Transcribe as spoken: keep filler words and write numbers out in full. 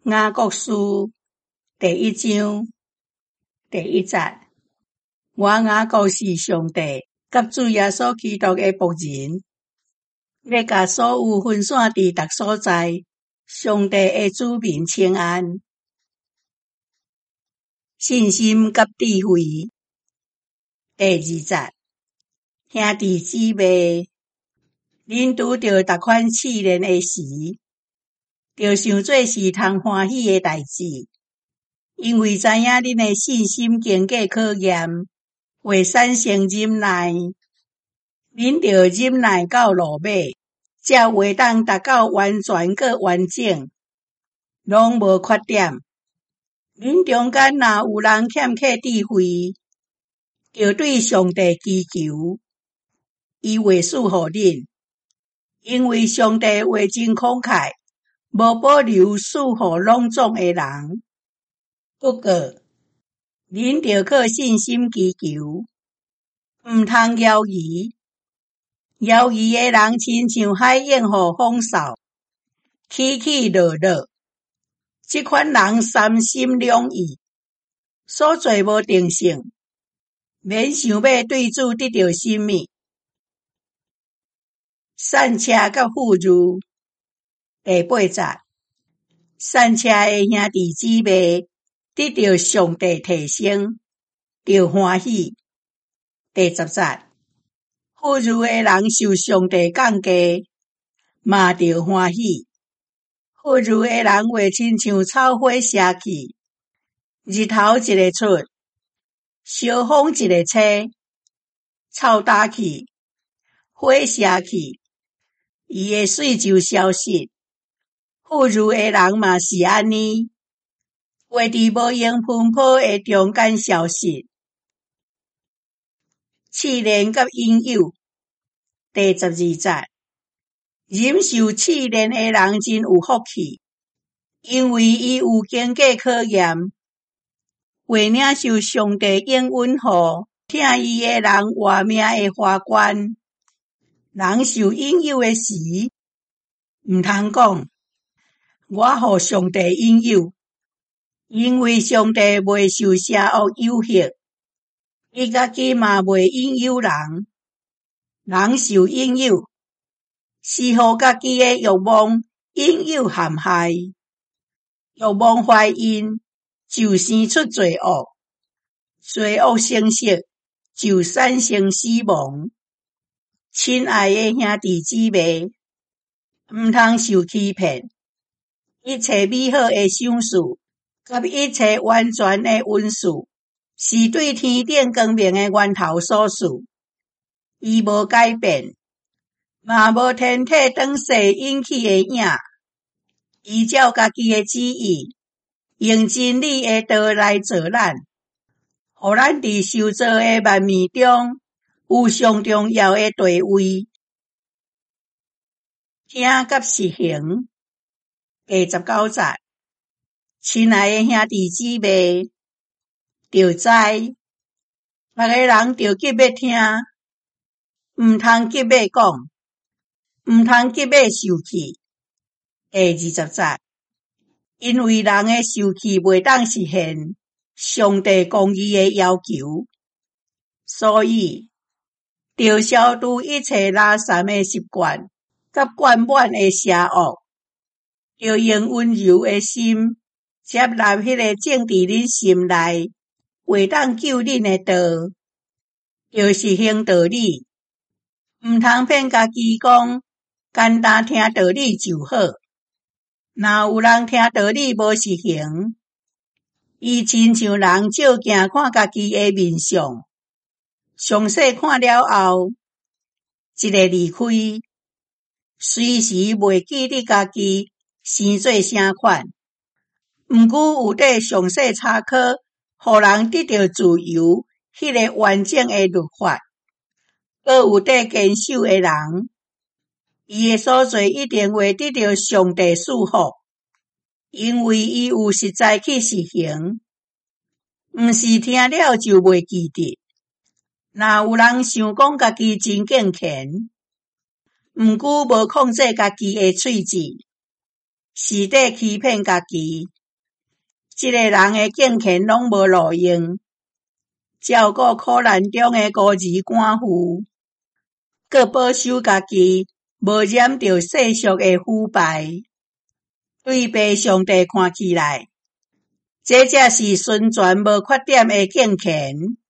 雅各书第一章第一节，我雅各是上帝甲主耶稣基督的仆人，要甲所有分散伫逐所在上帝的子民请安。信心甲智慧第二节，兄弟姊妹，恁拄着逐款试炼的时，就想做是通欢喜的代志，因为知影恁的信心经过考验，会产生忍耐。恁着忍耐到落尾，才会当达到完全佮完整，拢无缺点。恁中间若有人欠缺智慧，就对上帝祈求，伊会赐互恁，因为上帝话真慷慨，无保留赐互拢总的人。不过，恁着靠信心祈求，毋通犹豫。犹豫的人亲像海涌互风扫，起起落落。即款人三心两意，所做无定性，免想要对主得到什么。散车甲富裕第八节，散车的兄弟姊妹得到上帝提升，着欢喜。第十节，富裕的人受上帝降价，嘛着欢喜。富裕的人会亲像草花谢去，日头一个出，小风一个吹，草打去，花谢去，伊的水就消失。富裕的人嘛是安尼，会伫无用喷泡的中间消失。试炼甲引诱第十二节，忍受试炼的人真有福气，因为伊有经过考验，会领受上帝应允予听伊的人活命的花冠。人受引诱的时，毋通讲我互上帝引诱，因为上帝袂受邪恶诱惑，伊家己嘛袂引诱人。人受引诱，是互家己的欲望引诱陷害。欲望怀孕，就生出罪恶，罪恶成熟，就产生死亡。亲爱的兄弟姊妹，毋通受欺骗。一切美好的赏赐，甲一切完全的恩赐，是对天顶光明的源头所赐。伊无改变，嘛无天体转世引起的影。依照家己的旨意，用真理的道来做咱，互咱伫受造的万物中有上重要的地位。听甲实行第十九节，亲爱的兄弟姊妹，着知逐个人着急要听，毋通急要讲，毋通急要受气。第二十节，因为人的受气袂当实现上帝公义的要求，所以着消除一切拉散的习惯，甲惯满的邪恶，着用温柔的心接纳迄个种伫恁心内会当救恁的道，着实行道理，毋通骗家己讲简单听道理就好。若有人听道理无实行，伊亲像人照镜看家己的面相，详细看了后，一个离开，随时袂记得家己生做啥款。毋过有缀详细查考，互人得到自由，迄个完整的律法，搁有缀坚守的人，伊的所做一定会得到上帝赐福，因为伊有实在去实行，毋是听了就袂记得。若有人想讲家己真敬虔，毋过无控制家己的喙舌， 是在欺骗家己。这个人的敬虔拢无路用，照顾苦难中的孤儿寡妇，佮保守家己无染着世俗的腐败。对爸上帝看起来，这才是纯全无缺点的敬虔。